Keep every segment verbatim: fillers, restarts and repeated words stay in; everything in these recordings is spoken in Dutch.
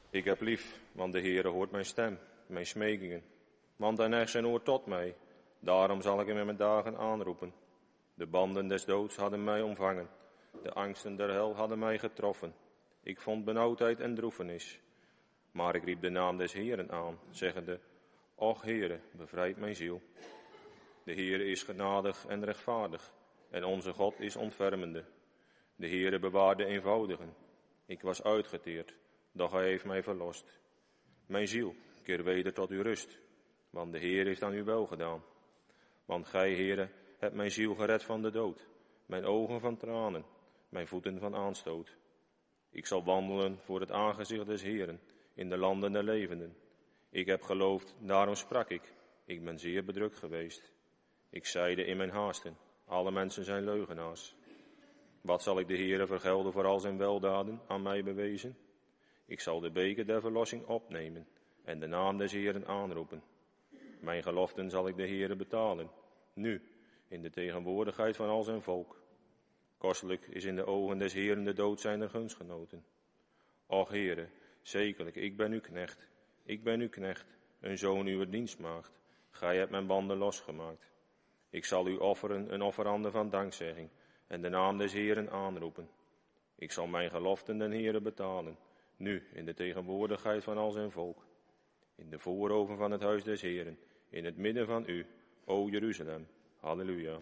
Ik heb lief, want de Heere hoort mijn stem, mijn smekingen. Want hij neigt zijn oor tot mij, daarom zal ik hem in mijn dagen aanroepen. De banden des doods hadden mij omvangen, de angsten der hel hadden mij getroffen. Ik vond benauwdheid en droefenis. Maar ik riep de naam des Heeren aan, zeggende, Och Heere, bevrijd mijn ziel. De Heere is genadig en rechtvaardig, en onze God is ontfermende. De Heere bewaart de eenvoudigen. Ik was uitgeteerd, doch hij heeft mij verlost. Mijn ziel, keer weder tot uw rust, want de Heer heeft aan u wel gedaan. Want gij, Heere, hebt mijn ziel gered van de dood, mijn ogen van tranen, mijn voeten van aanstoot. Ik zal wandelen voor het aangezicht des Heeren, in de landen der levenden. Ik heb geloofd, daarom sprak ik. Ik ben zeer bedrukt geweest. Ik zeide in mijn haasten, alle mensen zijn leugenaars. Wat zal ik de Heere vergelden voor al zijn weldaden aan mij bewezen? Ik zal de beker der verlossing opnemen en de naam des Heeren aanroepen. Mijn geloften zal ik de Heere betalen, nu, in de tegenwoordigheid van al zijn volk. Kostelijk is in de ogen des Heeren de dood zijner gunstgenoten. Och Heere, zekerlijk, ik ben uw knecht, ik ben uw knecht, een zoon uw dienstmaagd. Gij hebt mijn banden losgemaakt. Ik zal u offeren een offerande van dankzegging en de naam des Heeren aanroepen. Ik zal mijn geloften den Heere betalen, nu in de tegenwoordigheid van al zijn volk. In de vooroven van het huis des Heeren, in het midden van u, o Jeruzalem. Halleluja.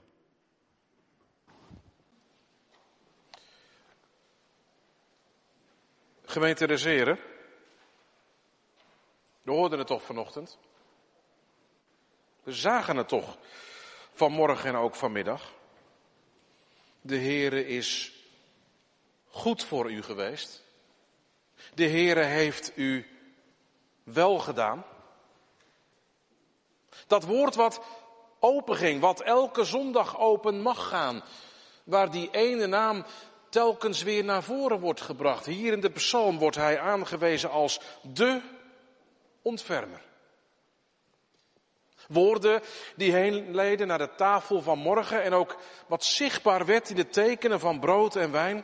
Gemeente des Heren, we hoorden het toch vanochtend. We zagen het toch vanmorgen en ook vanmiddag. De Heere is goed voor u geweest. De Heere heeft u wel gedaan. Dat woord wat open ging, wat elke zondag open mag gaan, waar die ene naam telkens weer naar voren wordt gebracht. Hier in de psalm wordt hij aangewezen als de ontfermer. Woorden die heen leiden naar de tafel van morgen en ook wat zichtbaar werd in de tekenen van brood en wijn.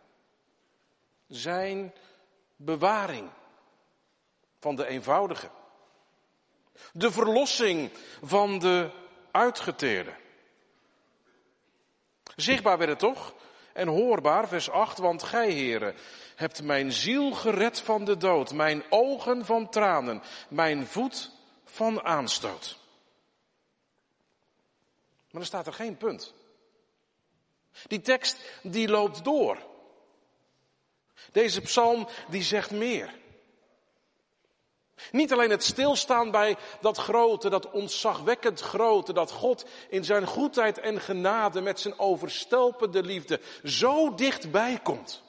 Zijn bewaring van de eenvoudige. De verlossing van de uitgeteerde. Zichtbaar werd het toch? En hoorbaar, vers acht, want gij, Heere, hebt mijn ziel gered van de dood, mijn ogen van tranen, mijn voet van aanstoot. Maar er staat er geen punt. Die tekst, die loopt door. Deze psalm, die zegt meer. Niet alleen het stilstaan bij dat grote, dat ontzagwekkend grote, dat God in zijn goedheid en genade met zijn overstelpende liefde zo dichtbij komt.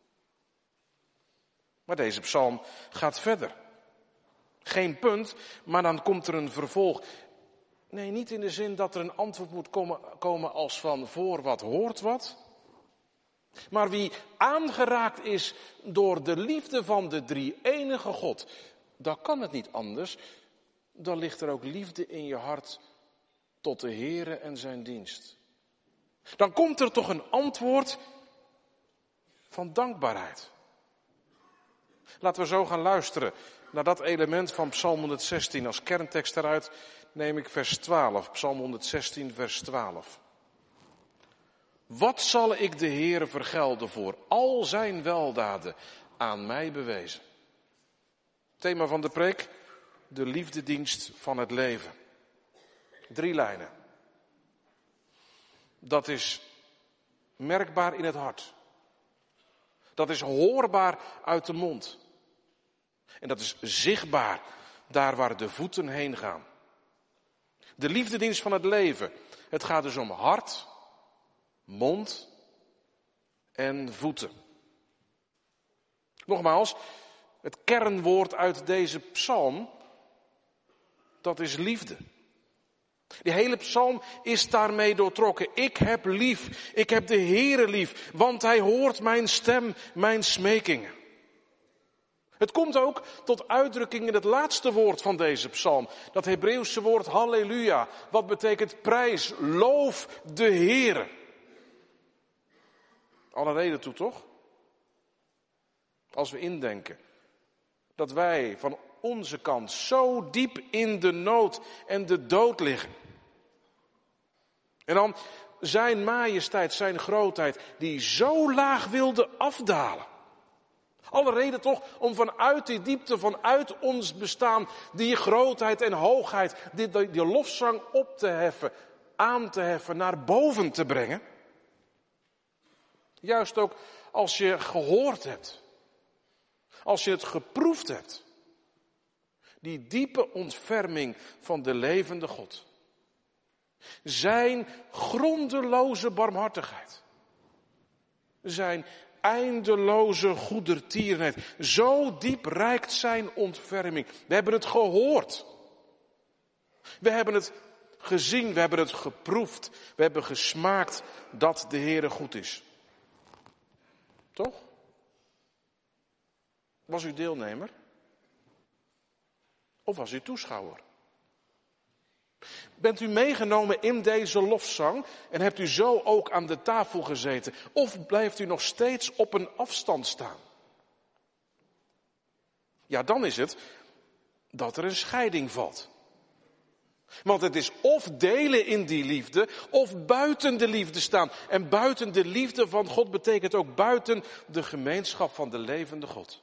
Maar deze psalm gaat verder. Geen punt, maar dan komt er een vervolg. Nee, niet in de zin dat er een antwoord moet komen, komen als van voor wat hoort wat. Maar wie aangeraakt is door de liefde van de drie-enige God, dan kan het niet anders. Dan ligt er ook liefde in je hart tot de Heere en zijn dienst. Dan komt er toch een antwoord van dankbaarheid. Laten we zo gaan luisteren naar dat element van Psalm honderdzestien. Als kerntekst daaruit neem ik vers twaalf. Psalm honderdzestien, vers twaalf. Wat zal ik de Heere vergelden voor al zijn weldaden aan mij bewezen? Thema van de preek, de liefdedienst van het leven. Drie lijnen. Dat is merkbaar in het hart. Dat is hoorbaar uit de mond. En dat is zichtbaar daar waar de voeten heen gaan. De liefdedienst van het leven. Het gaat dus om hart, mond en voeten. Nogmaals, het kernwoord uit deze psalm, dat is liefde. Die hele psalm is daarmee doortrokken. Ik heb lief, ik heb de Heere lief, want hij hoort mijn stem, mijn smekingen. Het komt ook tot uitdrukking in het laatste woord van deze psalm. Dat Hebreeuwse woord halleluja, wat betekent prijs, loof de Heere. Alle reden toe toch? Als we indenken dat wij van onze kant zo diep in de nood en de dood liggen. En dan zijn majesteit, zijn grootheid, die zo laag wilde afdalen. Alle reden toch om vanuit die diepte, vanuit ons bestaan, die grootheid en hoogheid, die, die, die lofzang op te heffen, aan te heffen, naar boven te brengen. Juist ook als je gehoord hebt, als je het geproefd hebt. Die diepe ontferming van de levende God. Zijn grondeloze barmhartigheid. Zijn eindeloze goedertierenheid. Zo diep reikt zijn ontferming. We hebben het gehoord. We hebben het gezien, we hebben het geproefd. We hebben gesmaakt dat de Heere goed is. Toch? Was u deelnemer? Of was u toeschouwer? Bent u meegenomen in deze lofzang en hebt u zo ook aan de tafel gezeten? Of blijft u nog steeds op een afstand staan? Ja, dan is het dat er een scheiding valt. Want het is of delen in die liefde, of buiten de liefde staan. En buiten de liefde van God betekent ook buiten de gemeenschap van de levende God.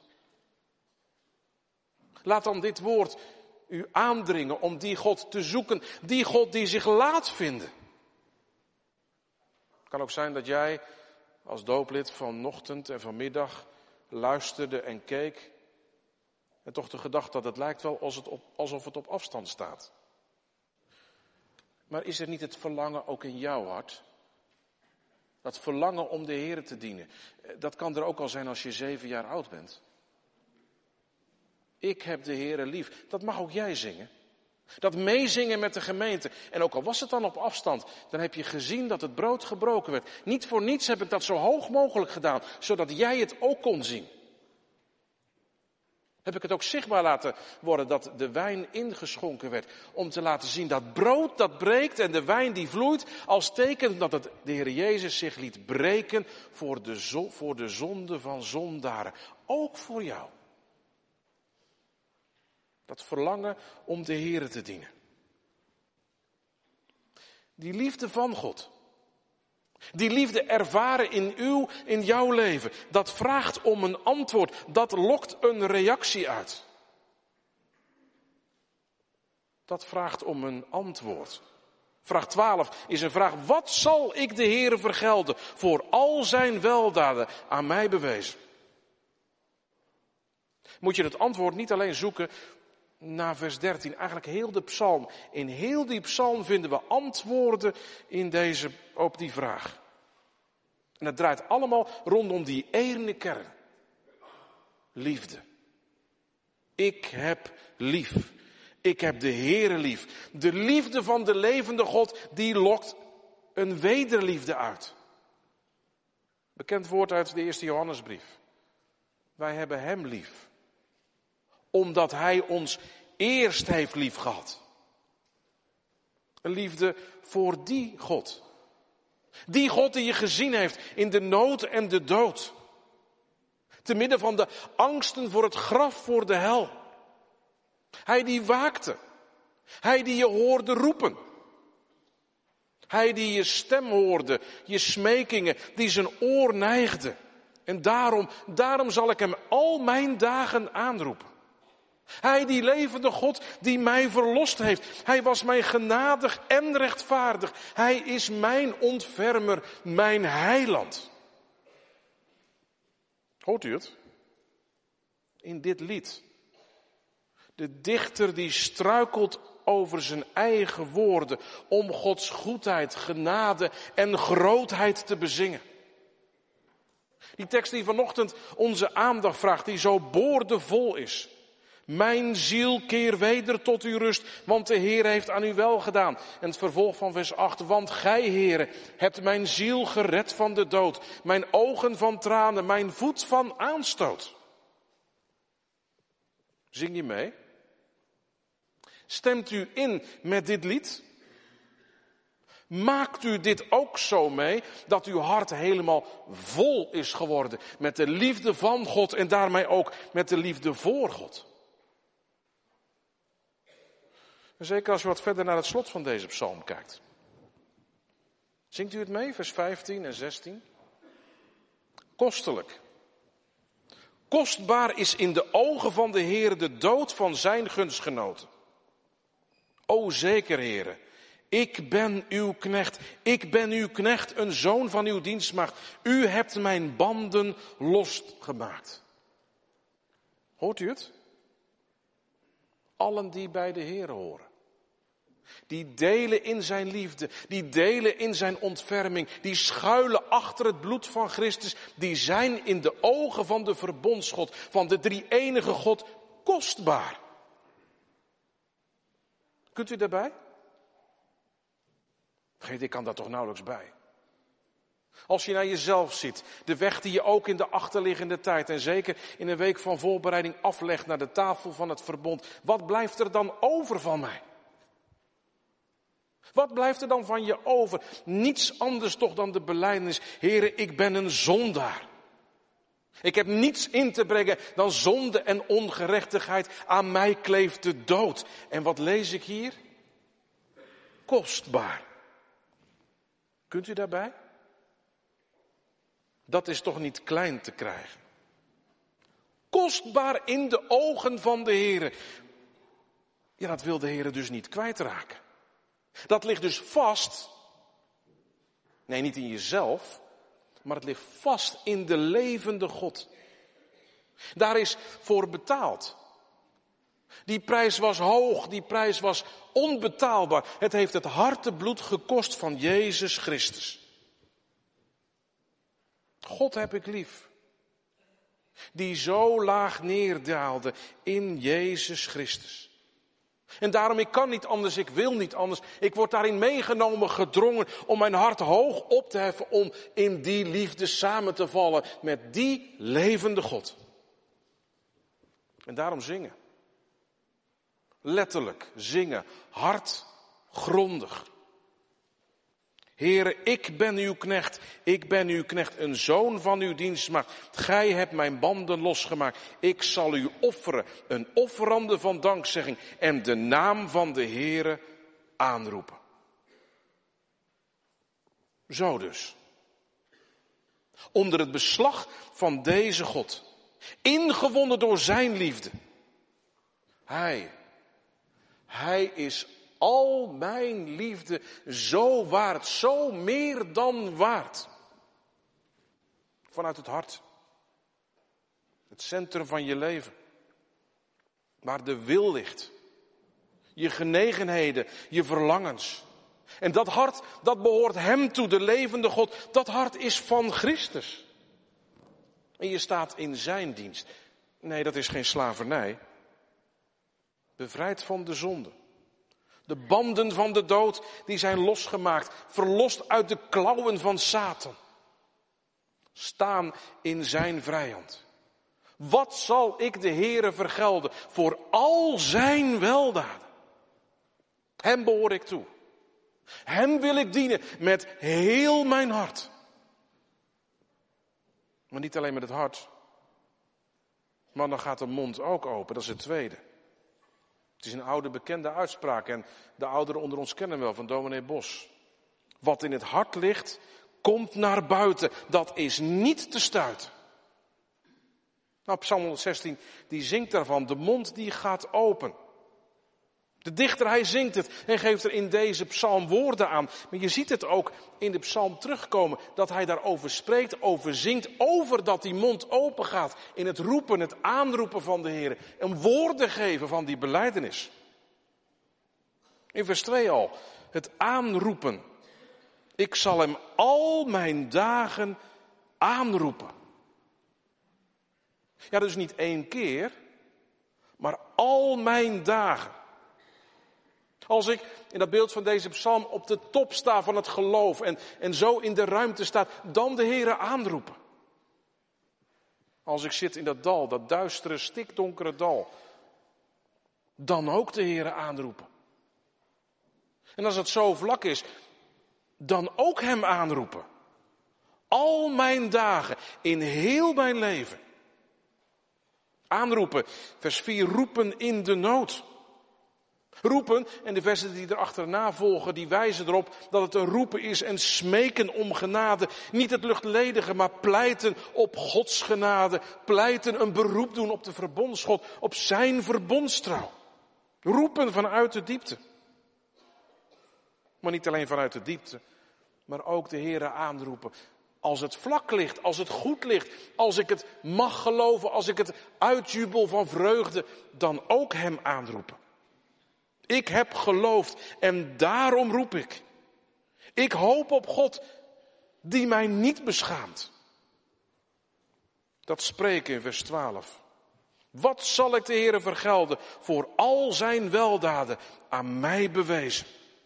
Laat dan dit woord u aandringen om die God te zoeken. Die God die zich laat vinden. Het kan ook zijn dat jij als dooplid vanochtend en vanmiddag luisterde en keek. En toch de gedachte dat het lijkt wel alsof het op afstand staat. Maar is er niet het verlangen ook in jouw hart? Dat verlangen om de Heere te dienen. Dat kan er ook al zijn als je zeven jaar oud bent. Ik heb de Heere lief. Dat mag ook jij zingen. Dat meezingen met de gemeente. En ook al was het dan op afstand, dan heb je gezien dat het brood gebroken werd. Niet voor niets heb ik dat zo hoog mogelijk gedaan, zodat jij het ook kon zien. Heb ik het ook zichtbaar laten worden dat de wijn ingeschonken werd. Om te laten zien dat brood dat breekt en de wijn die vloeit. Als teken dat het de Heer Jezus zich liet breken voor de, zo, voor de zonde van zondaren. Ook voor jou. Dat verlangen om de Heere te dienen. Die liefde van God. Die liefde ervaren in uw, in jouw leven. Dat vraagt om een antwoord. Dat lokt een reactie uit. Dat vraagt om een antwoord. Vraag twaalf is een vraag. Wat zal ik de Heere vergelden voor al zijn weldaden aan mij bewezen? Moet je het antwoord niet alleen zoeken na vers dertien, eigenlijk heel de psalm. In heel die psalm vinden we antwoorden in deze, op die vraag. En het draait allemaal rondom die ene kern. Liefde. Ik heb lief. Ik heb de Heere lief. De liefde van de levende God, die lokt een wederliefde uit. Bekend woord uit de eerste Johannesbrief. Wij hebben hem lief. Omdat hij ons eerst heeft lief gehad. Een liefde voor die God. Die God die je gezien heeft in de nood en de dood. Te midden van de angsten voor het graf, voor de hel. Hij die waakte. Hij die je hoorde roepen. Hij die je stem hoorde, je smekingen, die zijn oor neigde. En daarom, daarom zal ik hem al mijn dagen aanroepen. Hij die levende God die mij verlost heeft. Hij was mij genadig en rechtvaardig. Hij is mijn ontfermer, mijn heiland. Hoort u het? In dit lied. De dichter die struikelt over zijn eigen woorden om Gods goedheid, genade en grootheid te bezingen. Die tekst die vanochtend onze aandacht vraagt, die zo boordevol is. Mijn ziel, keer weder tot uw rust, want de Heer heeft aan u wel gedaan. En het vervolg van vers acht, want gij, Heere, hebt mijn ziel gered van de dood. Mijn ogen van tranen, mijn voet van aanstoot. Zing je mee? Stemt u in met dit lied? Maakt u dit ook zo mee, dat uw hart helemaal vol is geworden met de liefde van God en daarmee ook met de liefde voor God? Zeker als u wat verder naar het slot van deze psalm kijkt. Zingt u het mee, vers vijftien en zestien? Kostelijk. Kostbaar is in de ogen van de Heere de dood van zijn gunstgenoten. O zeker, Heere, ik ben uw knecht, ik ben uw knecht, een zoon van uw dienstmaagd. U hebt mijn banden losgemaakt. Hoort u het? Allen die bij de Heere horen. Die delen in zijn liefde, die delen in zijn ontferming, die schuilen achter het bloed van Christus, die zijn in de ogen van de verbondsgod, van de drie-enige God, kostbaar. Kunt u daarbij? Vergeet, ik kan daar toch nauwelijks bij. Als je naar jezelf ziet, de weg die je ook in de achterliggende tijd en zeker in een week van voorbereiding aflegt naar de tafel van het verbond, wat blijft er dan over van mij? Wat blijft er dan van je over? Niets anders toch dan de belijdenis. Heere, ik ben een zondaar. Ik heb niets in te brengen dan zonde en ongerechtigheid. Aan mij kleeft de dood. En wat lees ik hier? Kostbaar. Kunt u daarbij? Dat is toch niet klein te krijgen. Kostbaar in de ogen van de Heere. Ja, dat wil de Heere dus niet kwijtraken. Dat ligt dus vast, nee niet in jezelf, maar het ligt vast in de levende God. Daar is voor betaald. Die prijs was hoog, die prijs was onbetaalbaar. Het heeft het hartebloed gekost van Jezus Christus. God heb ik lief, die zo laag neerdaalde in Jezus Christus. En daarom, ik kan niet anders, ik wil niet anders. Ik word daarin meegenomen, gedrongen om mijn hart hoog op te heffen, om in die liefde samen te vallen met die levende God. En daarom zingen. Letterlijk zingen, hartgrondig. Heere, ik ben uw knecht, ik ben uw knecht, een zoon van uw dienstmaagd. Gij hebt mijn banden losgemaakt. Ik zal u offeren, een offerande van dankzegging en de naam van de Heere aanroepen. Zo dus. Onder het beslag van deze God, ingewonnen door zijn liefde. Hij, hij is al mijn liefde zo waard, zo meer dan waard. Vanuit het hart. Het centrum van je leven. Waar de wil ligt. Je genegenheden, je verlangens. En dat hart, dat behoort hem toe, de levende God. Dat hart is van Christus. En je staat in zijn dienst. Nee, dat is geen slavernij. Bevrijd van de zonde. De banden van de dood, die zijn losgemaakt. Verlost uit de klauwen van Satan. Staan in zijn vrijhand. Wat zal ik de Heere vergelden voor al zijn weldaden? Hem behoor ik toe. Hem wil ik dienen met heel mijn hart. Maar niet alleen met het hart. Maar dan gaat de mond ook open, dat is het tweede. Het is een oude bekende uitspraak en de ouderen onder ons kennen wel van dominee Bos. Wat in het hart ligt, komt naar buiten. Dat is niet te stuiten. Nou, Psalm honderdzestien, die zingt daarvan. De mond die gaat open. De dichter, hij zingt het en geeft er in deze psalm woorden aan. Maar je ziet het ook in de psalm terugkomen, dat hij daarover spreekt, over zingt, over dat die mond open gaat. In het roepen, het aanroepen van de Heer. En woorden geven van die belijdenis. In vers twee al, het aanroepen. Ik zal hem al mijn dagen aanroepen. Ja, dus niet één keer, maar al mijn dagen. Als ik in dat beeld van deze psalm op de top sta van het geloof en, en zo in de ruimte staat, dan de Heere aanroepen. Als ik zit in dat dal, dat duistere, stikdonkere dal, dan ook de Heere aanroepen. En als het zo vlak is, dan ook hem aanroepen. Al mijn dagen, in heel mijn leven. Aanroepen, vers vier, roepen in de nood. Roepen, en de versen die erachterna volgen, die wijzen erop dat het een roepen is en smeken om genade. Niet het luchtledige, maar pleiten op Gods genade. Pleiten, een beroep doen op de verbondsgod, op zijn verbondstrouw. Roepen vanuit de diepte. Maar niet alleen vanuit de diepte, maar ook de Heere aanroepen. Als het vlak ligt, als het goed ligt, als ik het mag geloven, als ik het uitjubel van vreugde, dan ook hem aanroepen. Ik heb geloofd en daarom roep ik. Ik hoop op God die mij niet beschaamt. Dat spreken in vers twaalf. Wat zal ik de Heere vergelden voor al zijn weldaden aan mij bewezen?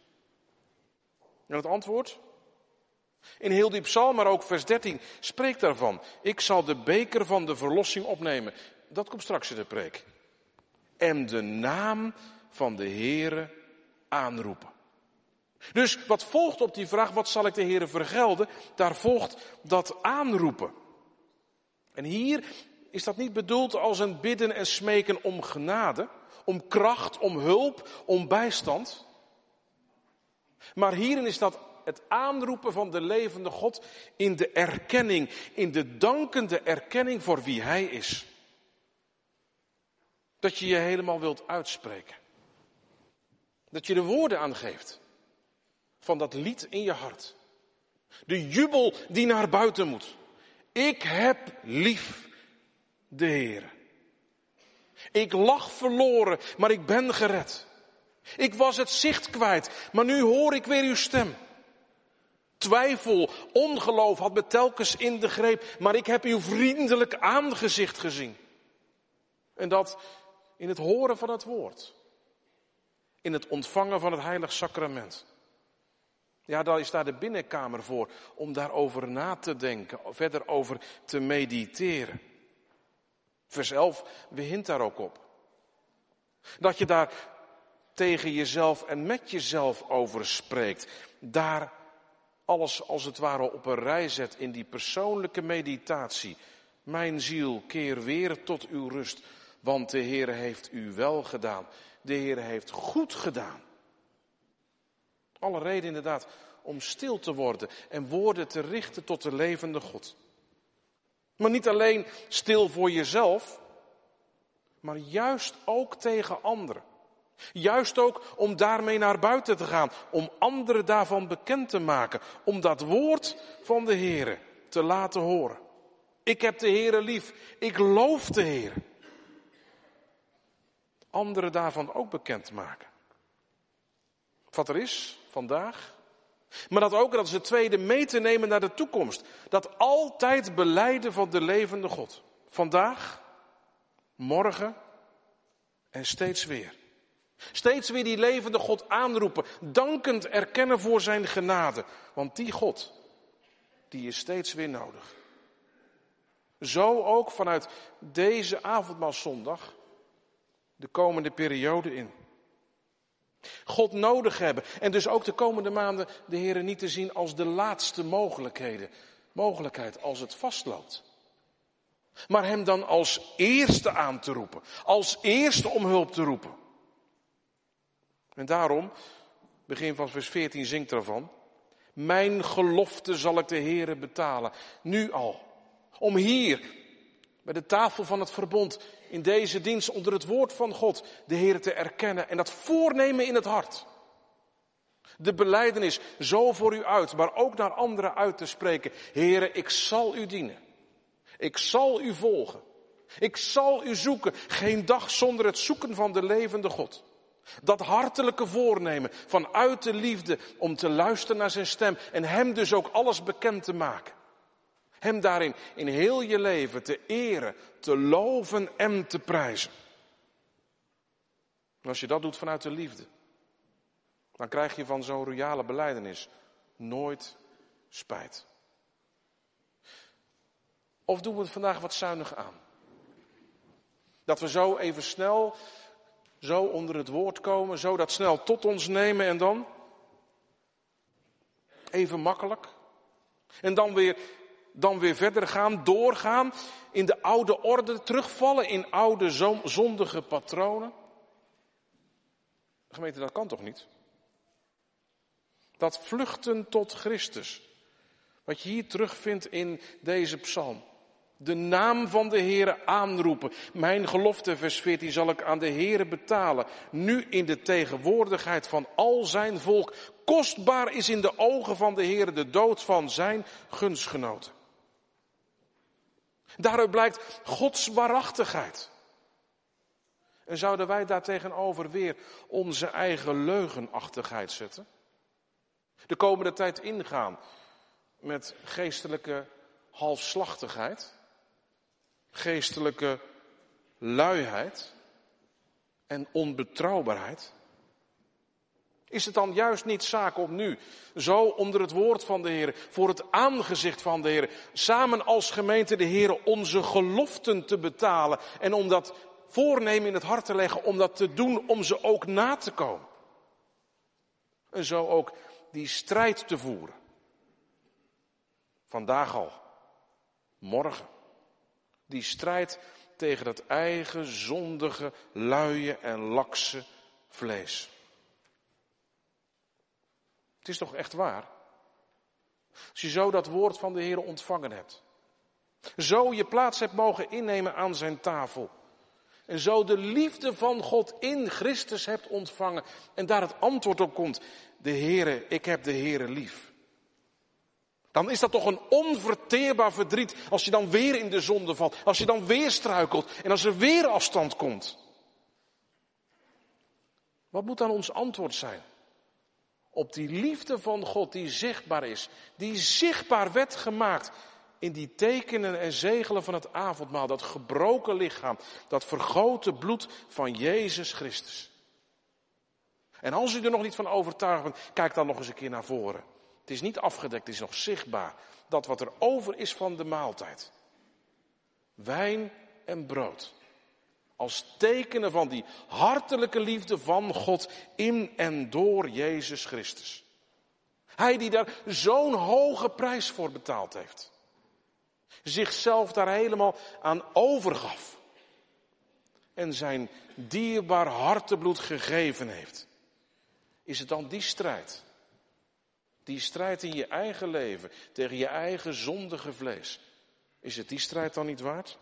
En het antwoord? In heel die psalm, maar ook vers dertien, spreekt daarvan. Ik zal de beker van de verlossing opnemen. Dat komt straks in de preek. En de naam van de Heere aanroepen. Dus wat volgt op die vraag, wat zal ik de Heere vergelden? Daar volgt dat aanroepen. En hier is dat niet bedoeld als een bidden en smeken om genade, om kracht, om hulp, om bijstand. Maar hierin is dat het aanroepen van de levende God in de erkenning, in de dankende erkenning voor wie Hij is. Dat je je helemaal wilt uitspreken. Dat je de woorden aangeeft van dat lied in je hart. De jubel die naar buiten moet. Ik heb lief de Heere. Ik lag verloren, maar ik ben gered. Ik was het zicht kwijt, maar nu hoor ik weer uw stem. Twijfel, ongeloof had me telkens in de greep, maar ik heb uw vriendelijk aangezicht gezien. En dat in het horen van het woord. In het ontvangen van het heilig sacrament. Ja, daar is daar de binnenkamer voor, om daarover na te denken, verder over te mediteren. Vers elf begint daar ook op. Dat je daar tegen jezelf en met jezelf over spreekt. Daar alles als het ware op een rij zet in die persoonlijke meditatie. Mijn ziel, keer weer tot uw rust, want de Heere heeft u wel gedaan. De Heere heeft goed gedaan. Alle reden inderdaad om stil te worden en woorden te richten tot de levende God. Maar niet alleen stil voor jezelf, maar juist ook tegen anderen. Juist ook om daarmee naar buiten te gaan, om anderen daarvan bekend te maken, om dat woord van de Heere te laten horen. Ik heb de Heere lief, ik loof de Heere. Anderen daarvan ook bekend maken. Wat er is vandaag, maar dat ook als het tweede mee te nemen naar de toekomst. Dat altijd belijden van de levende God. Vandaag, morgen en steeds weer. Steeds weer die levende God aanroepen, dankend erkennen voor zijn genade. Want die God, die is steeds weer nodig. Zo ook vanuit deze avondmaalszondag de komende periode in. God nodig hebben en dus ook de komende maanden de Heere niet te zien als de laatste mogelijkheden. Mogelijkheid als het vastloopt. Maar hem dan als eerste aan te roepen. Als eerste om hulp te roepen. En daarom, begin van vers veertien zingt ervan. Mijn gelofte zal ik de Heere betalen. Nu al. Om hier, bij de tafel van het verbond, in deze dienst onder het woord van God, de Heere te erkennen en dat voornemen in het hart. De belijdenis zo voor u uit, maar ook naar anderen uit te spreken. Heere, ik zal u dienen. Ik zal u volgen. Ik zal u zoeken. Geen dag zonder het zoeken van de levende God. Dat hartelijke voornemen vanuit de liefde om te luisteren naar zijn stem en hem dus ook alles bekend te maken. Hem daarin in heel je leven te eren, te loven en te prijzen. En als je dat doet vanuit de liefde, dan krijg je van zo'n royale belijdenis nooit spijt. Of doen we het vandaag wat zuinig aan? Dat we zo even snel, zo onder het woord komen, zo dat snel tot ons nemen en dan even makkelijk. En dan weer, dan weer verder gaan, doorgaan, in de oude orde terugvallen, in oude zondige patronen. Gemeente, dat kan toch niet? Dat vluchten tot Christus, wat je hier terugvindt in deze psalm. De naam van de Heere aanroepen. Mijn gelofte, vers veertien, zal ik aan de Heere betalen. Nu in de tegenwoordigheid van al zijn volk. Kostbaar is in de ogen van de Heere de dood van zijn gunstgenoten. Daaruit blijkt Gods waarachtigheid. En zouden wij daartegenover weer onze eigen leugenachtigheid zetten? De komende tijd ingaan met geestelijke halfslachtigheid, geestelijke luiheid en onbetrouwbaarheid? Is het dan juist niet zaak om nu, zo onder het woord van de Heer, voor het aangezicht van de Heer, samen als gemeente de Heer onze geloften te betalen en om dat voornemen in het hart te leggen, om dat te doen, om ze ook na te komen? En zo ook die strijd te voeren. Vandaag al, morgen. Die strijd tegen dat eigen zondige, luie en lakse vlees. Het is toch echt waar? Als je zo dat woord van de Heer ontvangen hebt. Zo je plaats hebt mogen innemen aan zijn tafel. En zo de liefde van God in Christus hebt ontvangen. En daar het antwoord op komt. De Heere, ik heb de Heere lief. Dan is dat toch een onverteerbaar verdriet als je dan weer in de zonde valt. Als je dan weer struikelt en als er weer afstand komt. Wat moet dan ons antwoord zijn? Op die liefde van God die zichtbaar is. Die zichtbaar werd gemaakt in die tekenen en zegelen van het avondmaal. Dat gebroken lichaam, dat vergoten bloed van Jezus Christus. En als u er nog niet van overtuigd bent, kijk dan nog eens een keer naar voren. Het is niet afgedekt, het is nog zichtbaar. Dat wat er over is van de maaltijd. Wijn en brood. Als tekenen van die hartelijke liefde van God in en door Jezus Christus. Hij die daar zo'n hoge prijs voor betaald heeft. Zichzelf daar helemaal aan overgaf. En zijn dierbaar hartebloed gegeven heeft. Is het dan die strijd? Die strijd in je eigen leven, tegen je eigen zondige vlees. Is het die strijd dan niet waard?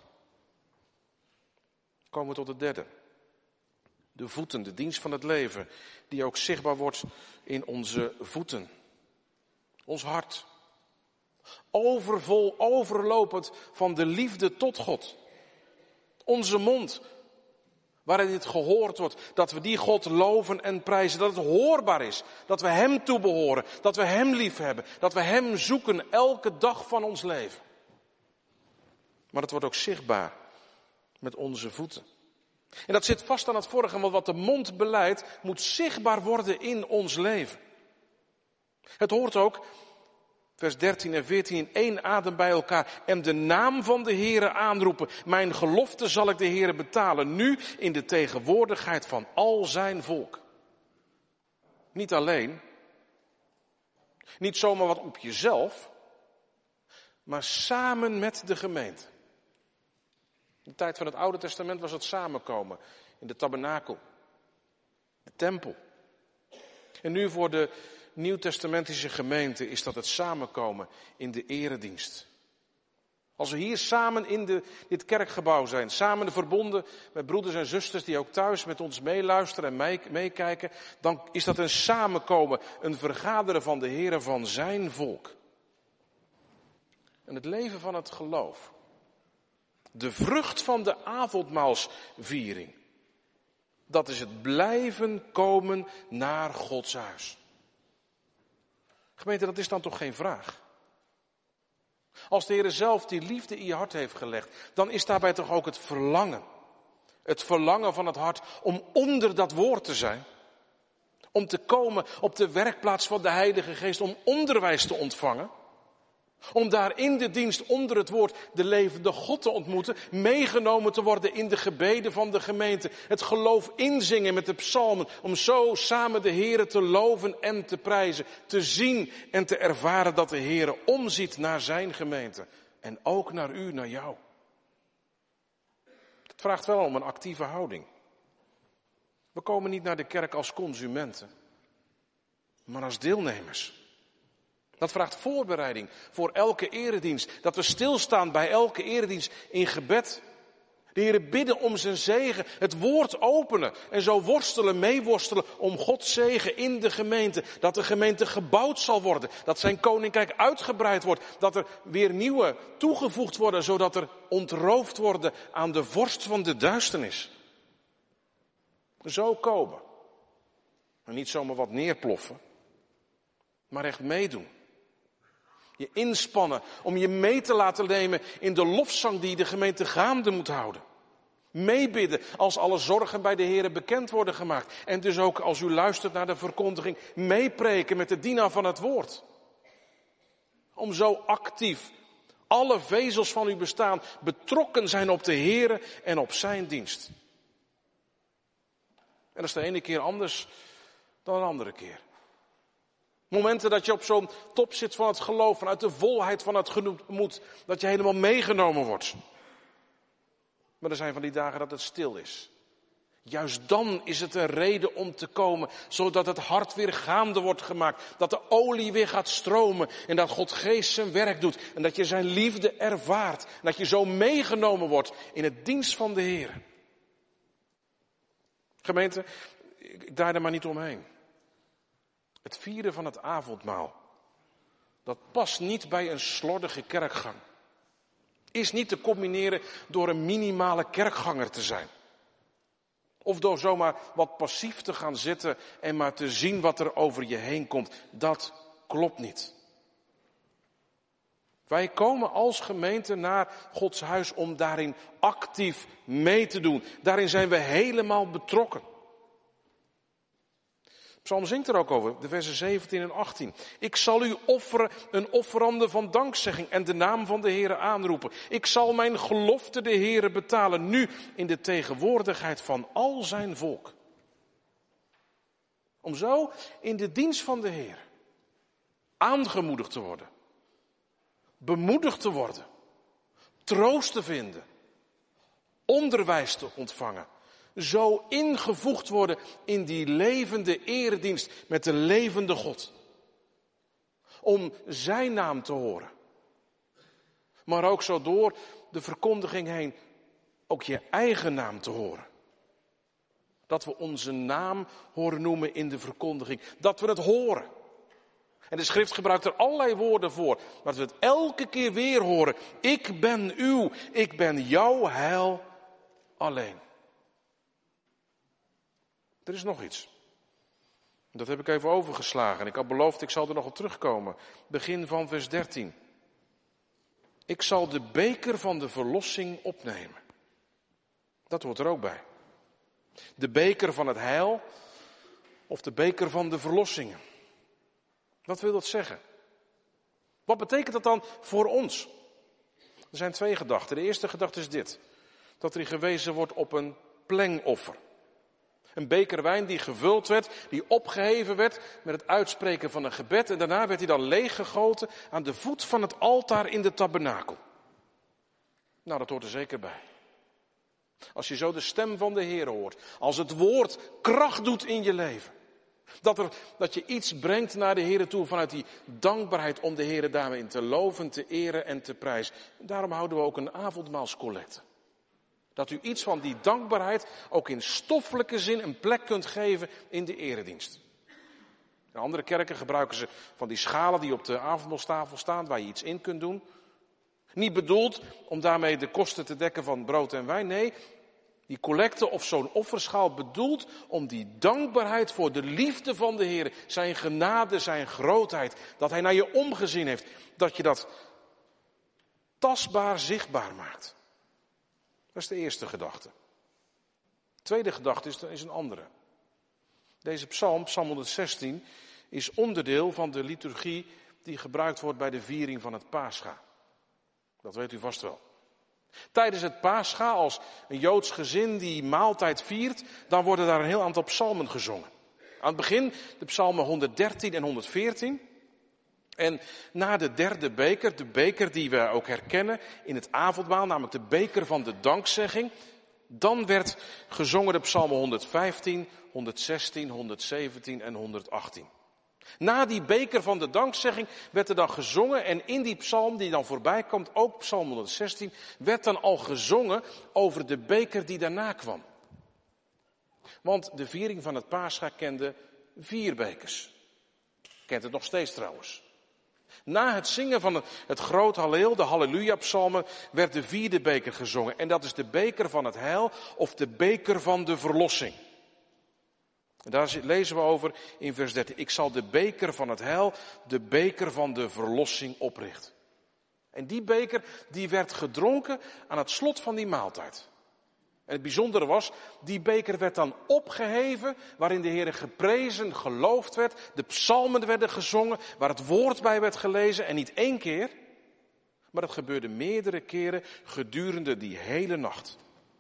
Komen we tot het derde. De voeten, de dienst van het leven, die ook zichtbaar wordt in onze voeten. Ons hart. Overvol, overlopend van de liefde tot God. Onze mond, waarin het gehoord wordt, dat we die God loven en prijzen, dat het hoorbaar is, dat we Hem toebehoren, dat we Hem lief hebben, dat we Hem zoeken elke dag van ons leven. Maar het wordt ook zichtbaar met onze voeten. En dat zit vast aan het vorige, want wat de mond beleidt, moet zichtbaar worden in ons leven. Het hoort ook, vers dertien en veertien, in één adem bij elkaar. En de naam van de Heere aanroepen. Mijn gelofte zal ik de Heere betalen. Nu in de tegenwoordigheid van al zijn volk. Niet alleen. Niet zomaar wat op jezelf. Maar samen met de gemeente. In de tijd van het Oude Testament was het samenkomen. In de tabernakel. De tempel. En nu voor de Nieuwtestamentische gemeente is dat het samenkomen in de eredienst. Als we hier samen in de, dit kerkgebouw zijn, samen verbonden met broeders en zusters die ook thuis met ons meeluisteren en meekijken, dan is dat een samenkomen, een vergaderen van de Heere van zijn volk. En het leven van het geloof, de vrucht van de avondmaalsviering, dat is het blijven komen naar Gods huis. Gemeente, dat is dan toch geen vraag? Als de Heer zelf die liefde in je hart heeft gelegd, dan is daarbij toch ook het verlangen. Het verlangen van het hart om onder dat woord te zijn. Om te komen op de werkplaats van de Heilige Geest, om onderwijs te ontvangen. Om daar in de dienst onder het woord de levende God te ontmoeten, meegenomen te worden in de gebeden van de gemeente. Het geloof inzingen met de psalmen, om zo samen de Heere te loven en te prijzen. Te zien en te ervaren dat de Heere omziet naar zijn gemeente. En ook naar u, naar jou. Het vraagt wel om een actieve houding. We komen niet naar de kerk als consumenten, maar als deelnemers. Dat vraagt voorbereiding voor elke eredienst. Dat we stilstaan bij elke eredienst in gebed. De Heere bidden om zijn zegen, het woord openen en zo worstelen, meeworstelen om Gods zegen in de gemeente. Dat de gemeente gebouwd zal worden, dat zijn koninkrijk uitgebreid wordt, dat er weer nieuwe toegevoegd worden, zodat er ontroofd worden aan de vorst van de duisternis. Zo komen. En niet zomaar wat neerploffen, maar echt meedoen. Je inspannen om je mee te laten nemen in de lofzang die de gemeente gaande moet houden. Meebidden als alle zorgen bij de Heere bekend worden gemaakt. En dus ook als u luistert naar de verkondiging, meepreken met de dienaar van het woord. Om zo actief alle vezels van uw bestaan betrokken zijn op de Heere en op zijn dienst. En dat is de ene keer anders dan een andere keer. Momenten dat je op zo'n top zit van het geloof, vanuit de volheid van het gemoed, dat je helemaal meegenomen wordt. Maar er zijn van die dagen dat het stil is. Juist dan is het een reden om te komen, zodat het hart weer gaande wordt gemaakt. Dat de olie weer gaat stromen en dat God Geest zijn werk doet. En dat je zijn liefde ervaart. En dat je zo meegenomen wordt in het dienst van de Heer. Gemeente, ik draai er maar niet omheen. Het vieren van het avondmaal, dat past niet bij een slordige kerkgang. Is niet te combineren door een minimale kerkganger te zijn. Of door zomaar wat passief te gaan zitten en maar te zien wat er over je heen komt. Dat klopt niet. Wij komen als gemeente naar Gods huis om daarin actief mee te doen. Daarin zijn we helemaal betrokken. Psalm zingt er ook over, de versen zeventien en achttien. Ik zal u offeren een offerande van dankzegging en de naam van de Heere aanroepen. Ik zal mijn gelofte de Heere betalen, nu in de tegenwoordigheid van al zijn volk. Om zo in de dienst van de Heer aangemoedigd te worden, bemoedigd te worden, troost te vinden, onderwijs te ontvangen. Zo ingevoegd worden in die levende eredienst met de levende God. Om zijn naam te horen. Maar ook zo door de verkondiging heen ook je eigen naam te horen. Dat we onze naam horen noemen in de verkondiging. Dat we het horen. En de schrift gebruikt er allerlei woorden voor. Maar dat we het elke keer weer horen. Ik ben uw, ik ben jouw heil alleen. Er is nog iets. Dat heb ik even overgeslagen. Ik had beloofd, ik zal er nog op terugkomen. Begin van vers dertien. Ik zal de beker van de verlossing opnemen. Dat hoort er ook bij. De beker van het heil of de beker van de verlossingen. Wat wil dat zeggen? Wat betekent dat dan voor ons? Er zijn twee gedachten. De eerste gedachte is dit. Dat er gewezen wordt op een plengoffer. Een beker wijn die gevuld werd, die opgeheven werd met het uitspreken van een gebed. En daarna werd hij dan leeggegoten aan de voet van het altaar in de tabernakel. Nou, dat hoort er zeker bij. Als je zo de stem van de Heer hoort, als het woord kracht doet in je leven. Dat, er, dat je iets brengt naar de Heer toe vanuit die dankbaarheid om de Heer daarmee te loven, te eren en te prijzen. Daarom houden we ook een avondmaalscollecte. Dat u iets van die dankbaarheid ook in stoffelijke zin een plek kunt geven in de eredienst. In andere kerken gebruiken ze van die schalen die op de avondmaalstafel staan, waar je iets in kunt doen. Niet bedoeld om daarmee de kosten te dekken van brood en wijn. Nee, die collecte of zo'n offerschaal bedoeld om die dankbaarheid voor de liefde van de Heer, zijn genade, zijn grootheid, dat Hij naar je omgezien heeft, dat je dat tastbaar zichtbaar maakt. Dat is de eerste gedachte. De tweede gedachte is, is een andere. Deze psalm, psalm honderdzestien, is onderdeel van de liturgie die gebruikt wordt bij de viering van het Pascha. Dat weet u vast wel. Tijdens het Pascha, als een Joods gezin die maaltijd viert, dan worden daar een heel aantal psalmen gezongen. Aan het begin de psalmen honderddertien en honderdveertien. En na de derde beker, de beker die we ook herkennen in het avondmaal, namelijk de beker van de dankzegging, Dan werd gezongen de psalmen honderdvijftien, honderdzestien, honderdzeventien en honderdachttien. Na die beker van de dankzegging werd er dan gezongen en in die psalm die dan voorbij komt, ook psalm honderdzestien, werd dan al gezongen over de beker die daarna kwam. Want de viering van het Pascha kende vier bekers. Kent het nog steeds trouwens. Na het zingen van het groot Halleel, de Halleluja-psalmen, werd de vierde beker gezongen. En dat is de beker van het heil of de beker van de verlossing. En daar lezen we over in vers dertien. Ik zal de beker van het heil, de beker van de verlossing oprichten. En die beker die werd gedronken aan het slot van die maaltijd. En het bijzondere was, die beker werd dan opgeheven, waarin de Heer geprezen, geloofd werd, de psalmen werden gezongen, waar het woord bij werd gelezen en niet één keer, maar dat gebeurde meerdere keren gedurende die hele nacht.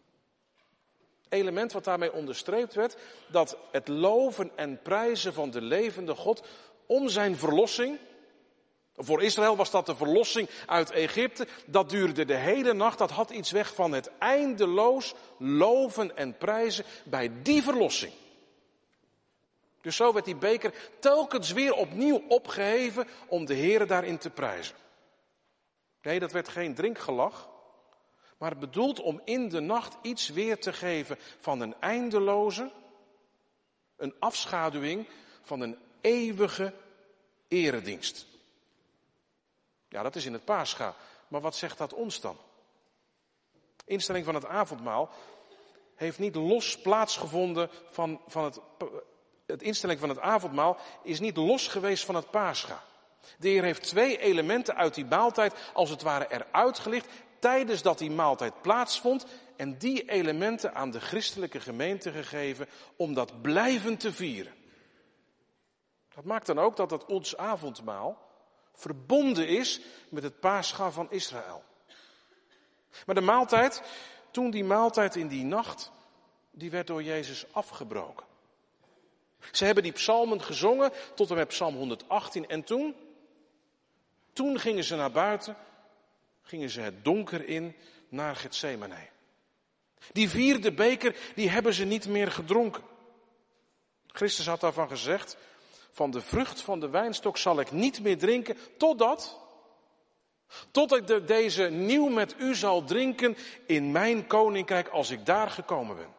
Element wat daarmee onderstreept werd, dat het loven en prijzen van de levende God om zijn verlossing, voor Israël was dat de verlossing uit Egypte, dat duurde de hele nacht, dat had iets weg van het eindeloos loven en prijzen bij die verlossing. Dus zo werd die beker telkens weer opnieuw opgeheven om de Heere daarin te prijzen. Nee, dat werd geen drinkgelag, maar bedoeld om in de nacht iets weer te geven van een eindeloze, een afschaduwing van een eeuwige eredienst. Ja, dat is in het Pascha. Maar wat zegt dat ons dan? Instelling van het avondmaal heeft niet los plaatsgevonden van, van het... Het instelling van het avondmaal is niet los geweest van het Pascha. De Heer heeft twee elementen uit die maaltijd als het ware eruit gelicht tijdens dat die maaltijd plaatsvond en die elementen aan de christelijke gemeente gegeven om dat blijvend te vieren. Dat maakt dan ook dat het ons avondmaal verbonden is met het Pascha van Israël. Maar de maaltijd, toen die maaltijd in die nacht, die werd door Jezus afgebroken. Ze hebben die psalmen gezongen tot en met psalm honderdachttien en toen, toen gingen ze naar buiten, gingen ze het donker in naar Getsemane. Die vierde beker, die hebben ze niet meer gedronken. Christus had daarvan gezegd, van de vrucht van de wijnstok zal ik niet meer drinken, totdat, totdat ik deze nieuw met u zal drinken in mijn koninkrijk als ik daar gekomen ben.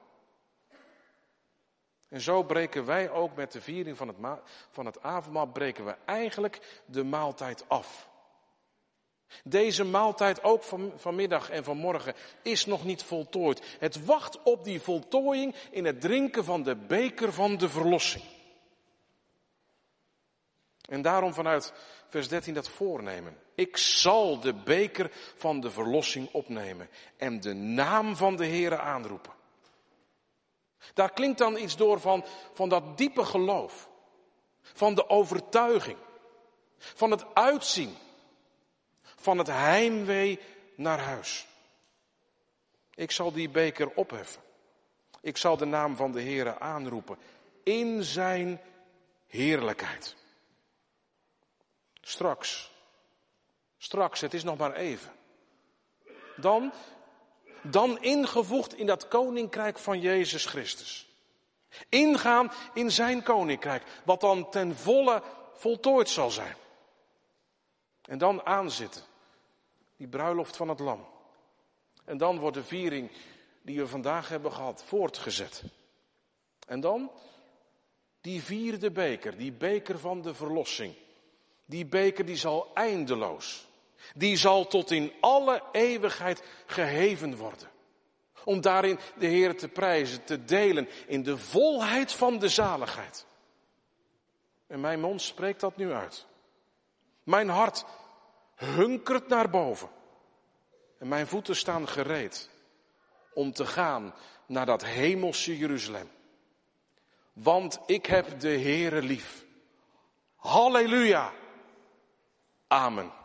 En zo breken wij ook met de viering van het, ma- van het avondmaal, breken we eigenlijk de maaltijd af. Deze maaltijd ook van, vanmiddag en vanmorgen is nog niet voltooid. Het wacht op die voltooiing in het drinken van de beker van de verlossing. En daarom vanuit vers dertien dat voornemen. Ik zal de beker van de verlossing opnemen en de naam van de Heere aanroepen. Daar klinkt dan iets door van, van dat diepe geloof, van de overtuiging, van het uitzien, van het heimwee naar huis. Ik zal die beker opheffen. Ik zal de naam van de Heere aanroepen in zijn heerlijkheid. Straks, straks, het is nog maar even. Dan, dan ingevoegd in dat koninkrijk van Jezus Christus. Ingaan in zijn koninkrijk, wat dan ten volle voltooid zal zijn. En dan aanzitten, die bruiloft van het lam. En dan wordt de viering die we vandaag hebben gehad voortgezet. En dan die vierde beker, die beker van de verlossing. Die beker die zal eindeloos, die zal tot in alle eeuwigheid geheven worden. Om daarin de Heer te prijzen, te delen in de volheid van de zaligheid. En mijn mond spreekt dat nu uit. Mijn hart hunkert naar boven. En mijn voeten staan gereed om te gaan naar dat hemelse Jeruzalem. Want ik heb de Heere lief. Halleluja. Amen.